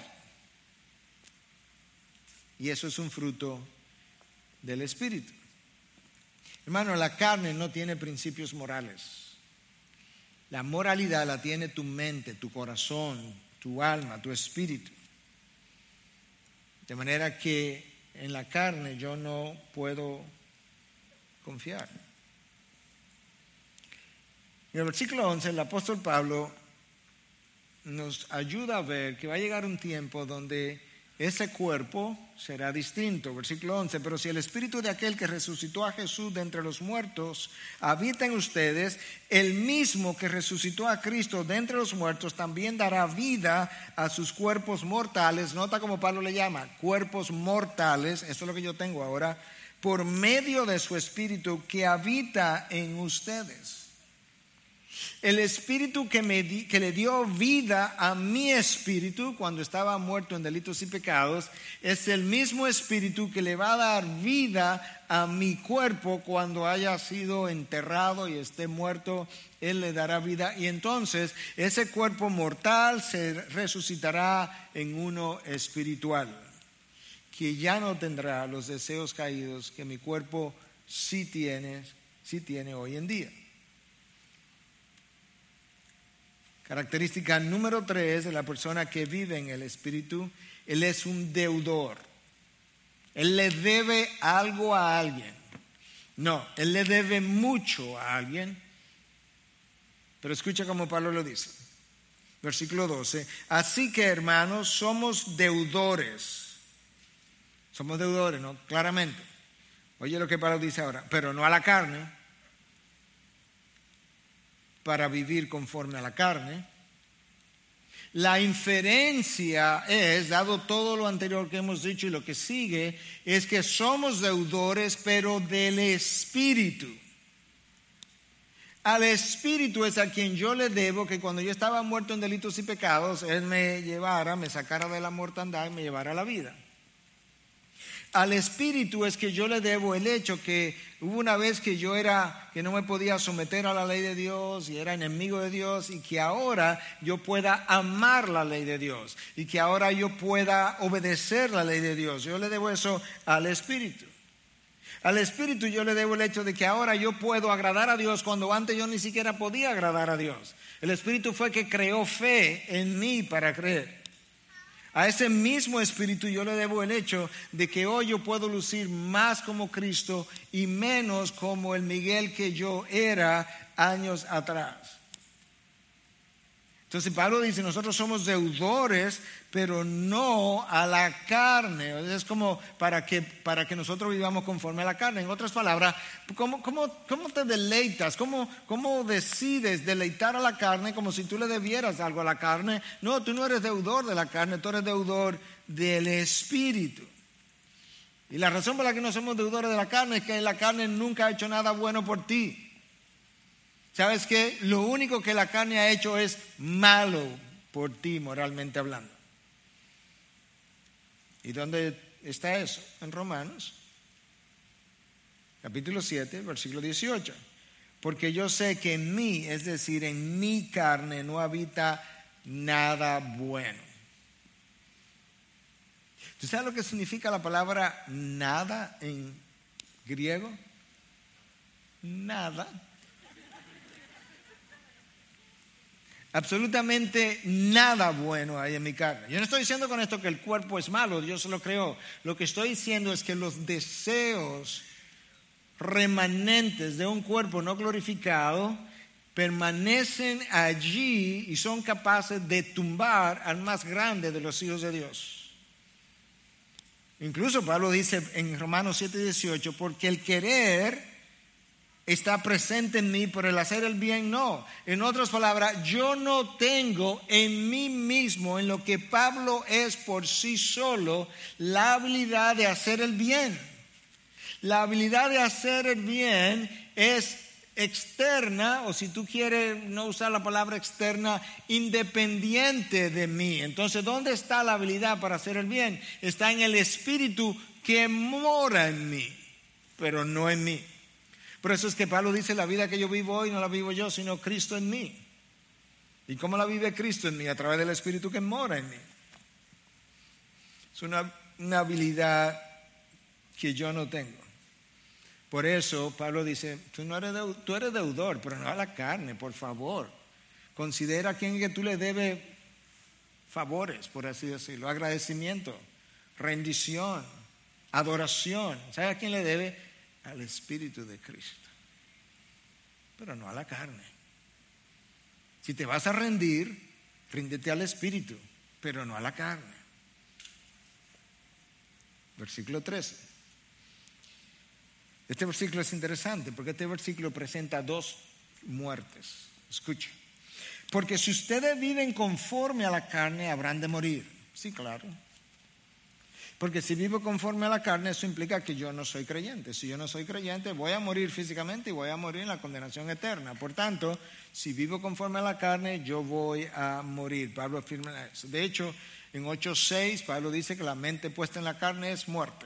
Y eso es un fruto del espíritu. Hermano, la carne no tiene principios morales. La moralidad la tiene tu mente, tu corazón, tu alma, tu espíritu. De manera que en la carne yo no puedo confiar. En el versículo 11 el apóstol Pablo nos ayuda a ver que va a llegar un tiempo donde ese cuerpo será distinto. Versículo 11, pero si el espíritu de aquel que resucitó a Jesús de entre los muertos habita en ustedes, el mismo que resucitó a Cristo de entre los muertos también dará vida a sus cuerpos mortales. Nota como Pablo le llama, cuerpos mortales, eso es lo que yo tengo ahora, por medio de su espíritu que habita en ustedes. El espíritu que le dio vida a mi espíritu cuando estaba muerto en delitos y pecados es el mismo espíritu que le va a dar vida a mi cuerpo cuando haya sido enterrado y esté muerto. Él le dará vida y entonces ese cuerpo mortal se resucitará en uno espiritual que ya no tendrá los deseos caídos que mi cuerpo sí tiene hoy en día. Característica número 3 de la persona que vive en el Espíritu, él es un deudor. Él le debe algo a alguien. No, él le debe mucho a alguien. Pero escucha como Pablo lo dice. Versículo 12. Así que, hermanos, somos deudores. Somos deudores, ¿no? Claramente. Oye lo que Pablo dice ahora. Pero no a la carne, para vivir conforme a la carne. La inferencia es, dado todo lo anterior que hemos dicho y lo que sigue, es que somos deudores, pero del Espíritu. Al Espíritu es a quien yo le debo que cuando yo estaba muerto en delitos y pecados, Él me sacara de la mortandad y me llevara a la vida. Al Espíritu es que yo le debo el hecho que hubo una vez que que no me podía someter a la ley de Dios y era enemigo de Dios, y que ahora yo pueda amar la ley de Dios y que ahora yo pueda obedecer la ley de Dios. Yo le debo eso al Espíritu. Al Espíritu yo le debo el hecho de que ahora yo puedo agradar a Dios cuando antes yo ni siquiera podía agradar a Dios. El Espíritu fue que creó fe en mí para creer. A ese mismo Espíritu yo le debo el hecho de que hoy yo puedo lucir más como Cristo y menos como el Miguel que yo era años atrás. Entonces Pablo dice, nosotros somos deudores, pero no a la carne. Es como para que nosotros vivamos conforme a la carne. En otras palabras, ¿cómo te deleitas? ¿Cómo decides deleitar a la carne como si tú le debieras algo a la carne? No, tú no eres deudor de la carne, tú eres deudor del Espíritu. Y la razón por la que no somos deudores de la carne es que la carne nunca ha hecho nada bueno por ti. ¿Sabes qué? Lo único que la carne ha hecho es malo por ti, moralmente hablando. ¿Y dónde está eso? En Romanos, capítulo 7, versículo 18. porque yo sé que en mí, es decir, en mi carne, no habita nada bueno. ¿Tú sabes lo que significa la palabra nada en griego? Nada. Absolutamente nada bueno hay en mi carne. Yo no estoy diciendo con esto que el cuerpo es malo, Dios lo creó. Lo que estoy diciendo es que los deseos remanentes de un cuerpo no glorificado permanecen allí y son capaces de tumbar al más grande de los hijos de Dios. Incluso Pablo dice en Romanos 7:18, porque el querer está presente en mí, pero el hacer el bien no. En otras palabras, yo no tengo en mí mismo, en lo que Pablo es por sí solo, la habilidad de hacer el bien. La habilidad de hacer el bien es externa, o si tú quieres no usar la palabra externa, independiente de mí. Entonces, ¿dónde está la habilidad para hacer el bien? Está en el Espíritu que mora en mí, pero no en mí. Por eso es que Pablo dice, la vida que yo vivo hoy no la vivo yo, sino Cristo en mí. ¿Y cómo la vive Cristo en mí? A través del Espíritu que mora en mí. Es una habilidad que yo no tengo. Por eso Pablo dice, tú eres deudor, pero no a la carne, por favor. Considera a quien que tú le debes favores, por así decirlo, agradecimiento, rendición, adoración. ¿Sabes a quién le debe? Al Espíritu de Cristo, pero no a la carne. Si te vas a rendir, ríndete al Espíritu, pero no a la carne. Versículo 13. Este versículo es interesante porque este versículo presenta dos muertes. Escuche. Porque si ustedes viven conforme a la carne, habrán de morir. Sí, claro. Porque si vivo conforme a la carne, eso implica que yo no soy creyente. Si yo no soy creyente, voy a morir físicamente y voy a morir en la condenación eterna. Por tanto, si vivo conforme a la carne, yo voy a morir. Pablo afirma eso. De hecho, en 8:6, Pablo dice que la mente puesta en la carne es muerte.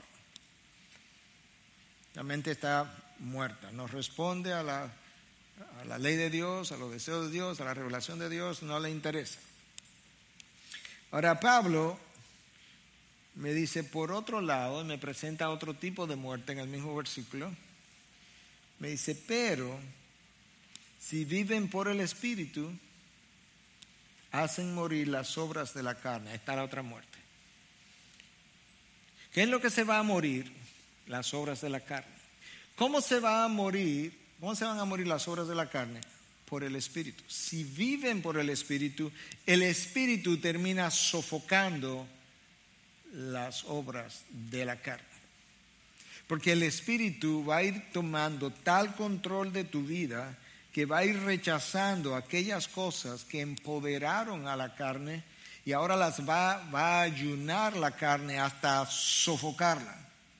La mente está muerta. No responde a la ley de Dios, a los deseos de Dios, a la revelación de Dios, no le interesa. Ahora, Pablo me dice, por otro lado, me presenta otro tipo de muerte en el mismo versículo. Me dice, pero si viven por el Espíritu, hacen morir las obras de la carne. Ahí está la otra muerte. ¿Qué es lo que se va a morir? Las obras de la carne. ¿Cómo se va a morir? ¿Cómo se van a morir las obras de la carne? Por el Espíritu. Si viven por el Espíritu termina sofocando las obras de la carne. Porque el Espíritu va a ir tomando tal control de tu vida que va a ir rechazando aquellas cosas que empoderaron a la carne y ahora las va a ayunar la carne hasta sofocarla.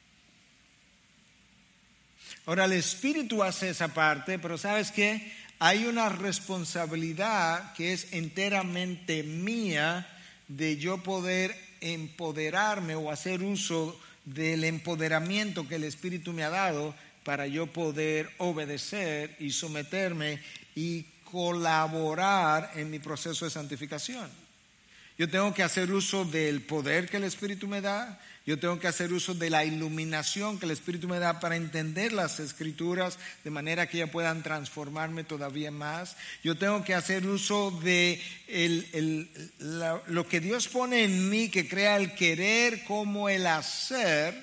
Ahora el Espíritu hace esa parte, pero ¿sabes qué? Hay una responsabilidad que es enteramente mía de yo poder empoderarme o hacer uso del empoderamiento que el Espíritu me ha dado para yo poder obedecer y someterme y colaborar en mi proceso de santificación. Yo tengo que hacer uso del poder que el Espíritu me da. Yo tengo que hacer uso de la iluminación que el Espíritu me da para entender las Escrituras de manera que ellas puedan transformarme todavía más. Yo tengo que hacer uso de lo que Dios pone en mí, que crea el querer como el hacer,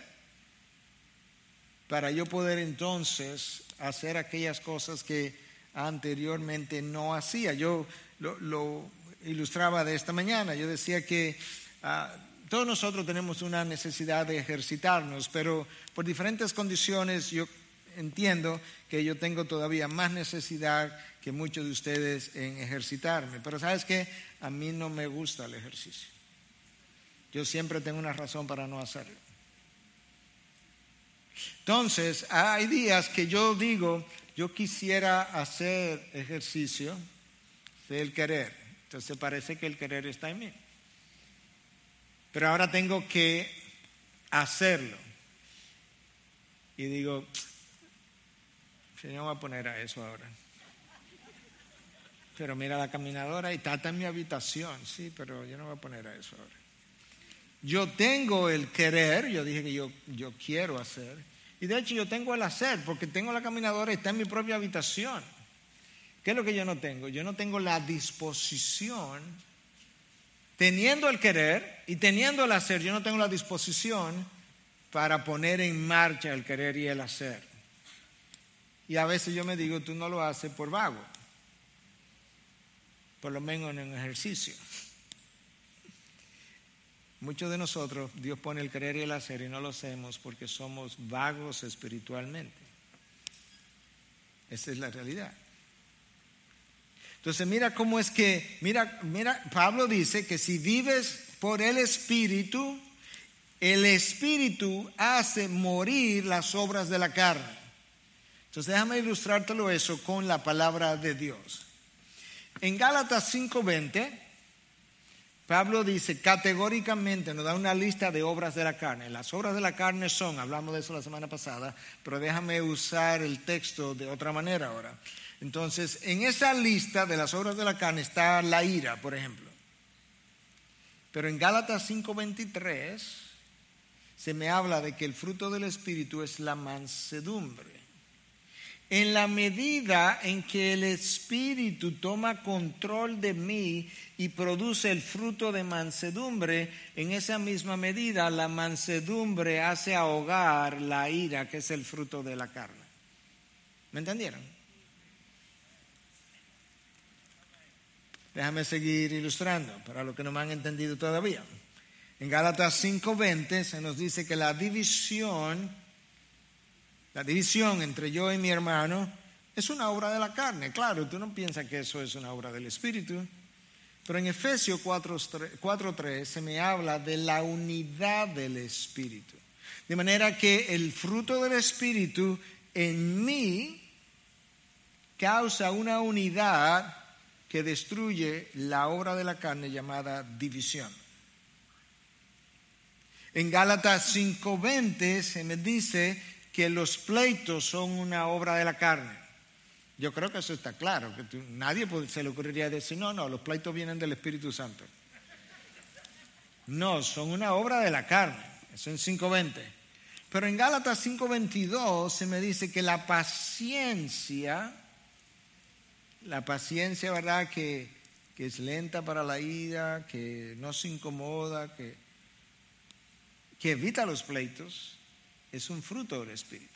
para yo poder entonces hacer aquellas cosas que anteriormente no hacía. Yo lo ilustraba de esta mañana. Yo decía que todos nosotros tenemos una necesidad de ejercitarnos, pero por diferentes condiciones yo entiendo que yo tengo todavía más necesidad que muchos de ustedes en ejercitarme. Pero ¿sabes qué? A mí no me gusta el ejercicio. Yo siempre tengo una razón para no hacerlo. Entonces, hay días que yo digo, yo quisiera hacer ejercicio del querer. Entonces parece que el querer está en mí. Pero ahora tengo que hacerlo. Y digo, Señor, voy a poner a eso ahora. pero mira la caminadora y está en mi habitación. Sí, pero yo no voy a poner a eso ahora. Yo tengo el querer, yo dije que yo quiero hacer. Y de hecho yo tengo el hacer, porque tengo la caminadora y está en mi propia habitación. ¿Qué es lo que yo no tengo? Yo no tengo la disposición, teniendo el querer y teniendo el hacer, yo no tengo la disposición para poner en marcha el querer y el hacer. Y a veces yo me digo, tú no lo haces por vago, por lo menos en un ejercicio. Muchos de nosotros, Dios pone el querer y el hacer y no lo hacemos porque somos vagos espiritualmente. Esa es la realidad. Entonces mira cómo es que, mira, Pablo dice que si vives por el Espíritu hace morir las obras de la carne. Entonces déjame ilustrártelo eso con la palabra de Dios. En Gálatas 5:20, Pablo dice categóricamente, nos da una lista de obras de la carne. Las obras de la carne son, hablamos de eso la semana pasada, pero déjame usar el texto de otra manera ahora. Entonces, en esa lista de las obras de la carne está la ira, por ejemplo. Pero en Gálatas 5:23 se me habla de que el fruto del Espíritu es la mansedumbre. En la medida en que el Espíritu toma control de mí y produce el fruto de mansedumbre, en esa misma medida la mansedumbre hace ahogar la ira, que es el fruto de la carne. ¿Me entendieron? Déjame seguir ilustrando para los que no me han entendido todavía. En Gálatas 5:20 se nos dice que la división entre yo y mi hermano es una obra de la carne. Claro, tú no piensas que eso es una obra del Espíritu. Pero en Efesios 4:3 se me habla de la unidad del Espíritu. De manera que el fruto del Espíritu en mí causa una unidad que destruye la obra de la carne llamada división. En Gálatas 5:20 se me dice que los pleitos son una obra de la carne. Yo creo que eso está claro, que nadie se le ocurriría decir, no, los pleitos vienen del Espíritu Santo. No, son una obra de la carne, eso en 5:20. Pero en Gálatas 5:22 se me dice que la paciencia, ¿verdad? Que es lenta para la ira, que no se incomoda, que evita los pleitos, es un fruto del Espíritu.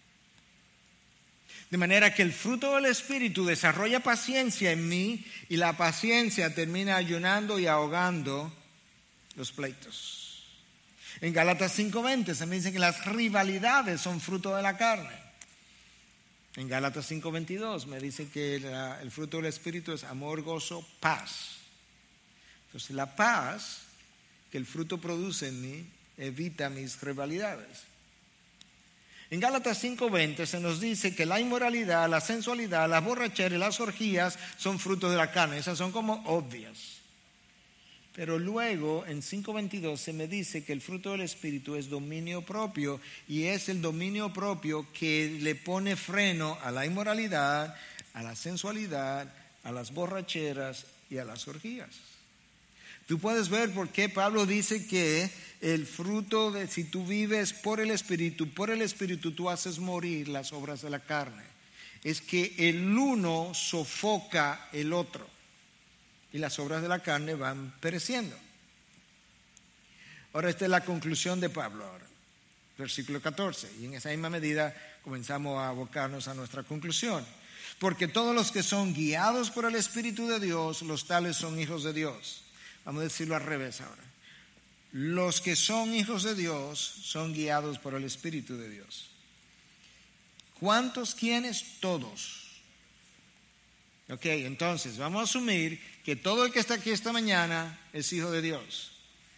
De manera que el fruto del Espíritu desarrolla paciencia en mí y la paciencia termina ayunando y ahogando los pleitos. En Gálatas 5:20 se me dice que las rivalidades son fruto de la carne. En Gálatas 5:22 me dice que el fruto del Espíritu es amor, gozo, paz. Entonces la paz que el fruto produce en mí evita mis rivalidades. En Gálatas 5:20 se nos dice que la inmoralidad, la sensualidad, las borracheras y las orgías son fruto de la carne. Esas son como obvias. Pero luego en 5:22 se me dice que el fruto del Espíritu es dominio propio, y es el dominio propio que le pone freno a la inmoralidad, a la sensualidad, a las borracheras y a las orgías. Tú puedes ver por qué Pablo dice que el fruto de, si tú vives por el Espíritu tú haces morir las obras de la carne. Es que el uno sofoca el otro y las obras de la carne van pereciendo. Ahora esta es la conclusión de Pablo ahora, versículo 14, y en esa misma medida comenzamos a abocarnos a nuestra conclusión. Porque todos los que son guiados por el Espíritu de Dios, los tales son hijos de Dios. Vamos a decirlo al revés ahora. Los que son hijos de Dios son guiados por el Espíritu de Dios. ¿Cuántos? ¿Quiénes? Todos. Ok, entonces vamos a asumir que todo el que está aquí esta mañana es hijo de Dios.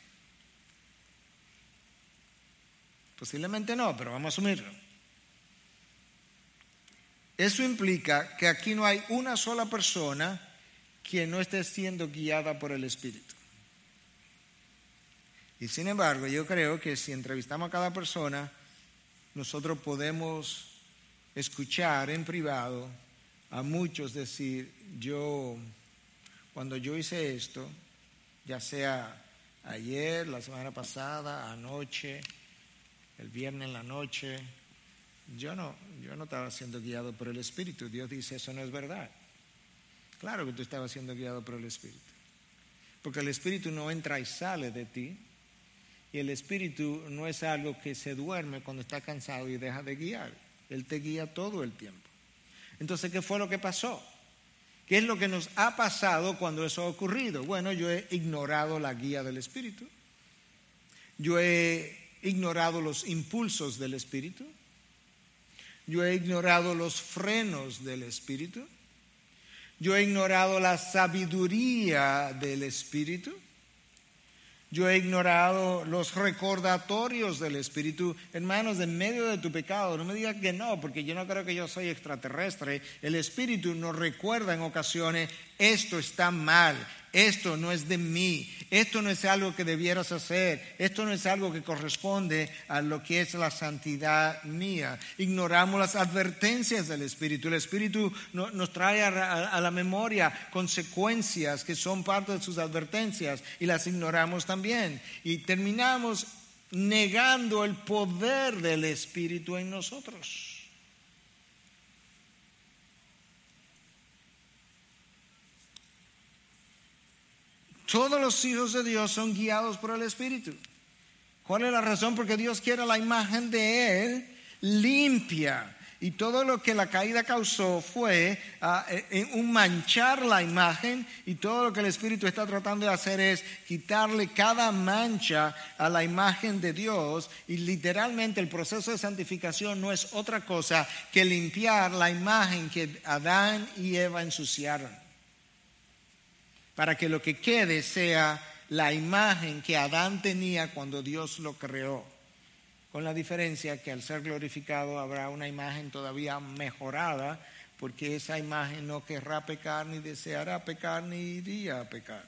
Posiblemente no, pero vamos a asumirlo. Eso implica que aquí no hay una sola persona que no esté siendo guiada por el Espíritu. Y sin embargo, yo creo que si entrevistamos a cada persona, nosotros podemos escuchar en privado a muchos decir, yo cuando yo hice esto, ya sea ayer, la semana pasada, anoche, el viernes en la noche, yo no estaba siendo guiado por el Espíritu. Dios dice, eso no es verdad. Claro que tú estabas siendo guiado por el Espíritu, porque el Espíritu no entra y sale de ti, y el Espíritu no es algo que se duerme cuando está cansado y deja de guiar. Él te guía todo el tiempo. Entonces, ¿qué fue lo que pasó? ¿Qué es lo que nos ha pasado cuando eso ha ocurrido? Bueno, yo he ignorado la guía del Espíritu. Yo he ignorado los impulsos del Espíritu. Yo he ignorado los frenos del Espíritu. Yo he ignorado la sabiduría del Espíritu. Yo he ignorado los recordatorios del Espíritu. Hermanos, en medio de tu pecado, no me digas que no, porque yo no creo que yo soy extraterrestre. El Espíritu nos recuerda en ocasiones, esto está mal, esto no es de mí, esto no es algo que debieras hacer, esto no es algo que corresponde a lo que es la santidad mía. Ignoramos las advertencias del Espíritu. El Espíritu nos trae a la memoria consecuencias que son parte de sus advertencias y las ignoramos también. Y terminamos negando el poder del Espíritu en nosotros. Todos los hijos de Dios son guiados por el Espíritu. ¿Cuál es la razón? Porque Dios quiere la imagen de Él limpia. Y todo lo que la caída causó fue un manchar la imagen, y todo lo que el Espíritu está tratando de hacer es quitarle cada mancha a la imagen de Dios. Y literalmente el proceso de santificación no es otra cosa que limpiar la imagen que Adán y Eva ensuciaron, para que lo que quede sea la imagen que Adán tenía cuando Dios lo creó, con la diferencia que al ser glorificado habrá una imagen todavía mejorada, porque esa imagen no querrá pecar, ni deseará pecar, ni iría a pecar.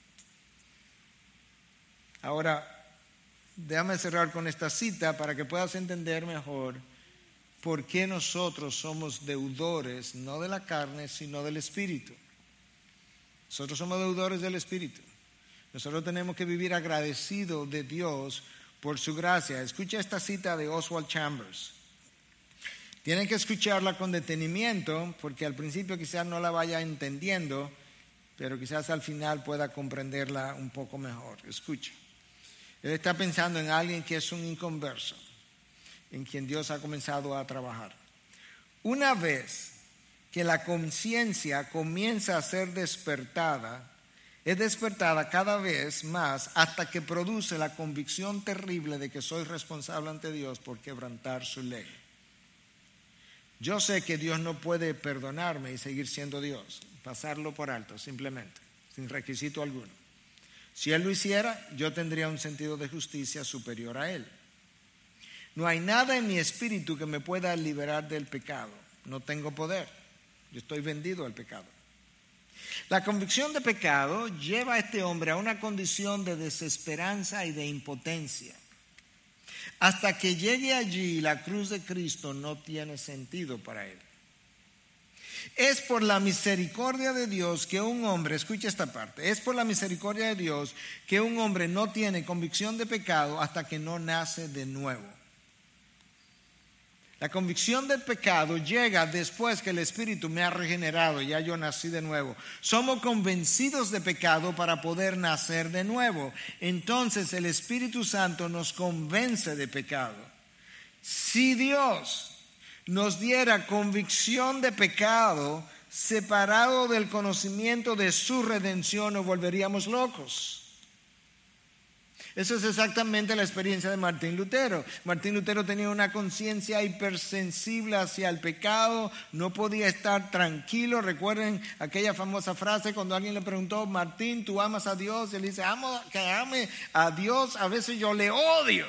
Ahora, déjame cerrar con esta cita para que puedas entender mejor por qué nosotros somos deudores, no de la carne, sino del Espíritu. Nosotros somos deudores del Espíritu. Nosotros tenemos que vivir agradecidos de Dios por su gracia. Escucha esta cita de Oswald Chambers. Tienen que escucharla con detenimiento, porque al principio quizás no la vaya entendiendo, pero quizás al final pueda comprenderla un poco mejor. Escucha. Él está pensando en alguien que es un inconverso, en quien Dios ha comenzado a trabajar. Una vez que la conciencia comienza a ser despertada, es despertada cada vez más hasta que produce la convicción terrible de que soy responsable ante Dios por quebrantar su ley. Yo sé que Dios no puede perdonarme y seguir siendo Dios, pasarlo por alto simplemente, sin requisito alguno. Si Él lo hiciera, yo tendría un sentido de justicia superior a Él. No hay nada en mi espíritu que me pueda liberar del pecado. No tengo poder. Yo estoy vendido al pecado. La convicción de pecado lleva a este hombre a una condición de desesperanza y de impotencia. Hasta que llegue allí, la cruz de Cristo no tiene sentido para él. Es por la misericordia de Dios que un hombre, escucha esta parte, es por la misericordia de Dios que un hombre no tiene convicción de pecado hasta que no nace de nuevo. La convicción del pecado llega después que el Espíritu me ha regenerado, ya yo nací de nuevo. Somos convencidos de pecado para poder nacer de nuevo. Entonces el Espíritu Santo nos convence de pecado. Si Dios nos diera convicción de pecado separado del conocimiento de su redención, nos volveríamos locos. Eso es exactamente la experiencia de Martín Lutero. Martín Lutero tenía una conciencia hipersensible hacia el pecado, no podía estar tranquilo. Recuerden aquella famosa frase cuando alguien le preguntó: Martín, ¿tú amas a Dios? Y él dice: amo que ame a Dios, a veces yo le odio.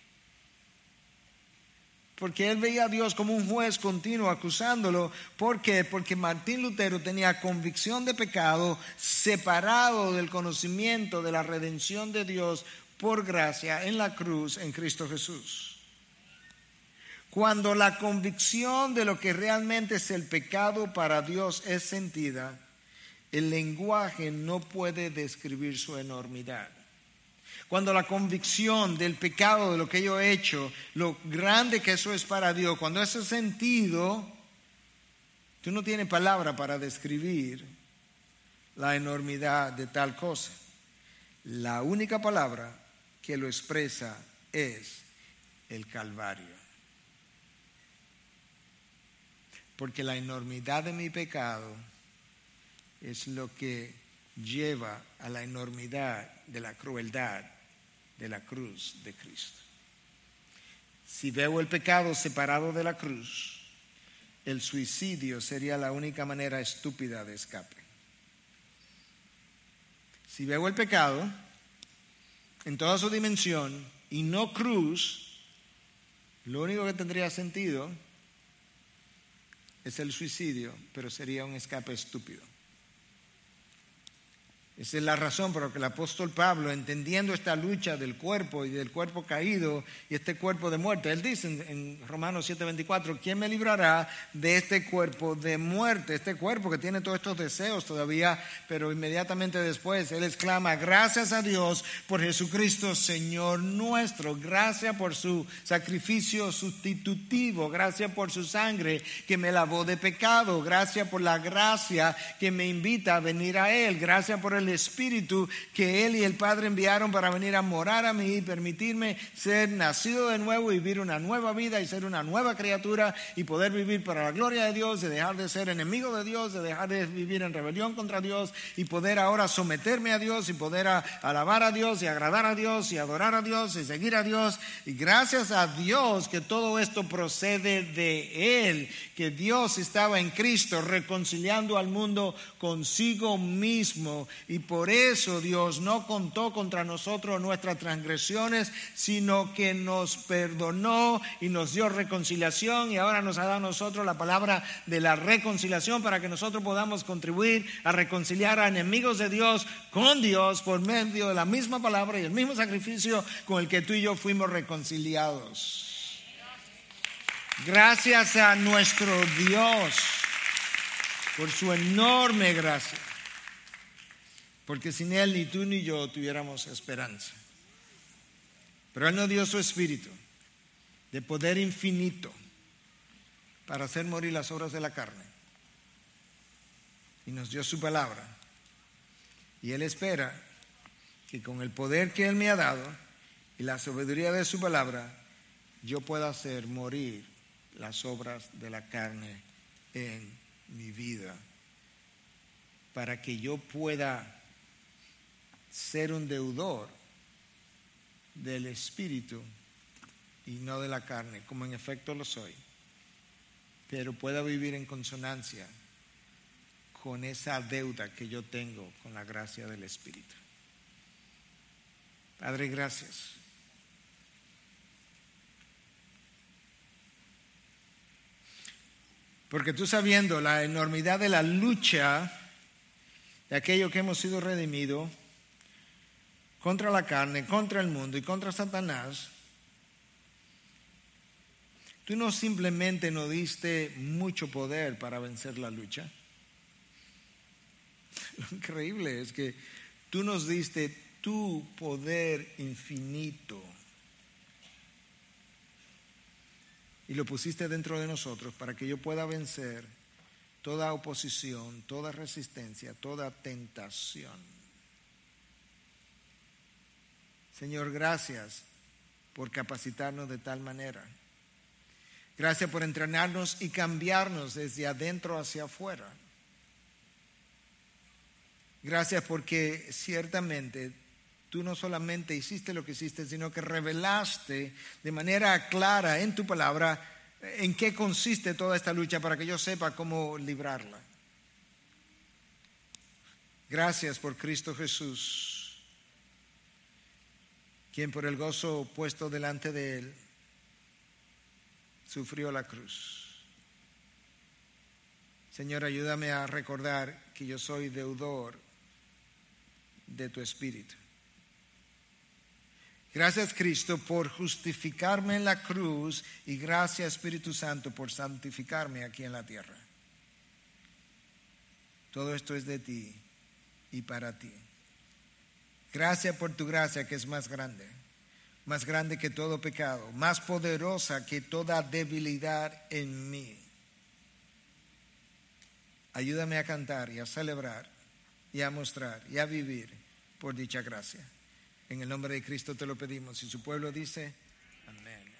Porque él veía a Dios como un juez continuo acusándolo. ¿Por qué? Porque Martín Lutero tenía convicción de pecado separado del conocimiento de la redención de Dios por gracia en la cruz en Cristo Jesús. Cuando la convicción de lo que realmente es el pecado para Dios es sentida, el lenguaje no puede describir su enormidad. Cuando la convicción del pecado, de lo que yo he hecho, lo grande que eso es para Dios, cuando ese sentido, tú no tienes palabra para describir la enormidad de tal cosa. La única palabra que lo expresa es el Calvario. Porque la enormidad de mi pecado es lo que lleva a la enormidad de la crueldad de la cruz de Cristo. Si veo el pecado separado de la cruz, el suicidio sería la única manera estúpida de escape. Si veo el pecado en toda su dimensión y no cruz, lo único que tendría sentido es el suicidio, pero sería un escape estúpido. Esa es la razón por la que el apóstol Pablo, entendiendo esta lucha del cuerpo y del cuerpo caído y este cuerpo de muerte, él dice en Romanos 7:24, ¿quién me librará de este cuerpo de muerte? Este cuerpo que tiene todos estos deseos todavía, pero inmediatamente después él exclama, gracias a Dios por Jesucristo Señor nuestro, gracias por su sacrificio sustitutivo, gracias por su sangre que me lavó de pecado, gracias por la gracia que me invita a venir a Él, gracias por el Espíritu que Él y el Padre enviaron para venir a morar a mí y permitirme ser nacido de nuevo y vivir una nueva vida y ser una nueva criatura y poder vivir para la gloria de Dios, de dejar de ser enemigo de Dios, de dejar de vivir en rebelión contra Dios y poder ahora someterme a Dios y poder alabar a Dios y agradar a Dios y adorar a Dios y seguir a Dios. Y gracias a Dios que todo esto procede de Él, que Dios estaba en Cristo reconciliando al mundo consigo mismo. Y por eso Dios no contó contra nosotros nuestras transgresiones, sino que nos perdonó y nos dio reconciliación y ahora nos ha dado a nosotros la palabra de la reconciliación para que nosotros podamos contribuir a reconciliar a enemigos de Dios con Dios por medio de la misma palabra y el mismo sacrificio con el que tú y yo fuimos reconciliados. Gracias a nuestro Dios por su enorme gracia. Porque sin Él ni tú ni yo tuviéramos esperanza. Pero Él nos dio su Espíritu de poder infinito para hacer morir las obras de la carne. Y nos dio su palabra. Y Él espera que con el poder que Él me ha dado y la sabiduría de su palabra, yo pueda hacer morir las obras de la carne en mi vida. Para que yo pueda ser un deudor del Espíritu y no de la carne, como en efecto lo soy, pero pueda vivir en consonancia con esa deuda que yo tengo con la gracia del Espíritu. Padre, gracias. Porque tú, sabiendo la enormidad de la lucha de aquello que hemos sido redimidos contra la carne, contra el mundo y contra Satanás, tú no simplemente nos diste mucho poder para vencer la lucha. Lo increíble es que tú nos diste tu poder infinito y lo pusiste dentro de nosotros para que yo pueda vencer toda oposición, toda resistencia, toda tentación. Señor, gracias por capacitarnos de tal manera. Gracias por entrenarnos y cambiarnos desde adentro hacia afuera. Gracias porque ciertamente tú no solamente hiciste lo que hiciste, sino que revelaste de manera clara en tu palabra en qué consiste toda esta lucha para que yo sepa cómo librarla. Gracias por Cristo Jesús, quien por el gozo puesto delante de Él sufrió la cruz. Señor, ayúdame a recordar que yo soy deudor de tu Espíritu. Gracias, Cristo, por justificarme en la cruz y gracias, Espíritu Santo, por santificarme aquí en la tierra. Todo esto es de ti. y para ti. Gracias por tu gracia que es más grande que todo pecado, más poderosa que toda debilidad en mí. Ayúdame a cantar y a celebrar y a mostrar y a vivir por dicha gracia. En el nombre de Cristo te lo pedimos. Y su pueblo dice, amén.